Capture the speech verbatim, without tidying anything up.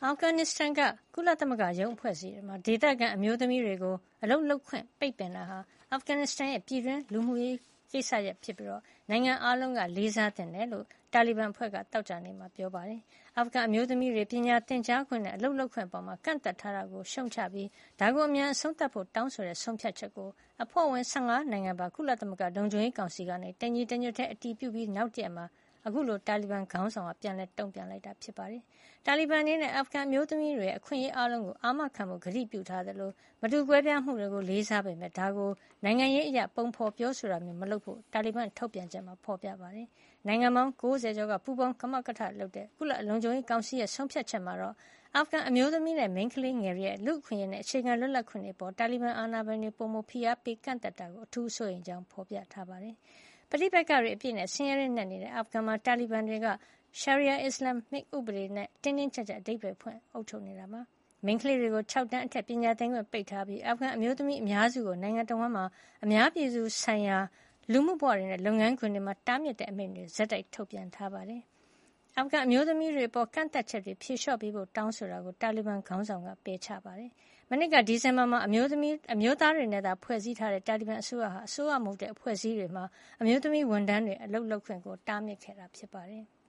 အာဖဂန်နစ္စတန်ကကုလသမဂ္ဂရုံးအဖွဲ့အစည်းတွေမှာဒေသခံအမျိုးသမီးတွေကိုအလုပ်လုပ်ခွင့်ပိတ်ပင်တာဟာအာဖဂန်နစ္စတန်ရဲ့ပြည်တွင်းလူမှုရေးကိစ္စရပ်ဖြစ်ပြီးနိုင်ငံအားလုံးကလေးစားသင့်တယ်လို့တာလီဘန်အဖွဲ့ကသောကြာနေ့မှာပြောပါတယ်။အာဖဂန်အမျိုးသမီးတွေပညာသင်ကြားခွင့်နဲ့အလုပ်လုပ်ခွင့်အပေါ်ကန့်သတ်ထားတာကိုရှုံချပြီးဒါကိုအမြန်အဆုံးသတ်ဖို့တောင်းဆိုတဲ့ဆုံးဖြတ်ချက်ကိုအဖွဲ့ဝင်၁၅နိုင်ငံပါကုလသမဂ္ဂလုံခြုံရေးကောင်စီကနေတညီတညွတ်တည်းအတည်ပြုပြီးနောက်တရက်မှာအခုလိုတာလီဘန်ခေါင်းဆောင်ကပြန်လည်တုံ့ပြန်လိုက်တာဖြစ်ပါတယ်။တာလီဘန်အနေနဲ့အာဖဂန်အမျိုးသမီးတွေရဲ့အခွင့်အရေးအားလုံးကိုအာမခံဖို့ကတိပြုထားသလိုမတူကွဲပြားမှုတွေကိုလေးစားပေမဲ့ဒါကိုနိုင်ငံရေးအရပုံဖော်ပြောဆိုတာမျိုးမလုပ်ဖို့တာလီဘန်ထုတ်ပြန်ချက်မှာဖော်ပြပါတယ်။နိုင်ငံပေါင်း၉၀ကျော်ကပူးပေါင်းကမကထလုပ်တဲ့ကုလလုံခြုံရေးကောင်စီရဲ့ဆုံးဖြတ်ချက်မှာတော့အာဖဂန်အမျိုးသမီးနဲ့မိန်းကလေးငယ်တွေရဲ့လူ့အခွင့်အရေးနဲ့အခြေခံလွတ်လပ်ခွင့်တွေပေါ်တာလီဘန်အာဏာပိုင်တွေပုံမဖိအားပေးကန့်သတ်တာကိုအထူးစိုးရိမ်ကြောင်းဖော်ပြထားပါတယ်။ပဋိပက္ခတွေအပြည့်နဲ့ဆင်းရဲတဲ့နေတဲ့အာဖဂန်မှာတာလီဘန်တွေကရှာရီယာအစ္စလာမစ်ဥပဒေနဲ့တင်းတင်းကျပ်ကျပ်အဓိပ္ပာယ်ဖွင့်အုပ်ချုပ်နေတာပါ။မိန်းကလေးတွေကို၆တန်းအထက်ပညာသင်ခွင့်ပိတ်ထားပြီးအာဖဂန်အမျိုးသမီးအများစုကိုနိုင်ငံတော်မှာအများပြည်သူဆိုင်ရာလူမှုဘဝတွေနဲ့လုပ်ငန်းခွင်တွေမှာတားမြစ်တဲ့အမိန့်တွေဇက်တိုက်ထုတ်ပြန်ထားပါတယ်။အာဖဂန်အမျိုးသမီးတွေအပေါ်ကန့်သတ်ချက်တွေဖြေလျှော့ပေးဖို့တောင်းဆိုတာကိုတာလီဘန်ခေါင်းဆောင်ကပယ်ချပါတယ်။မနှစ်ကဒီဇင်ဘာမှာအမျိုးသမီးအမျိုးသားတွေနဲ့သာဖွဲ့စည်းထားတဲ့တာလီဘန်အစိုးရဟာအစိုးရမဟုတ်တဲ့အဖွဲ့အစည်းတွေမှာအမျိုးသမီးဝန်ထမ်းတွေအလုပ်လုပ်ခွင့်ကိုတားမြစ်ခဲ့တာဖြစ်ပါတယ်။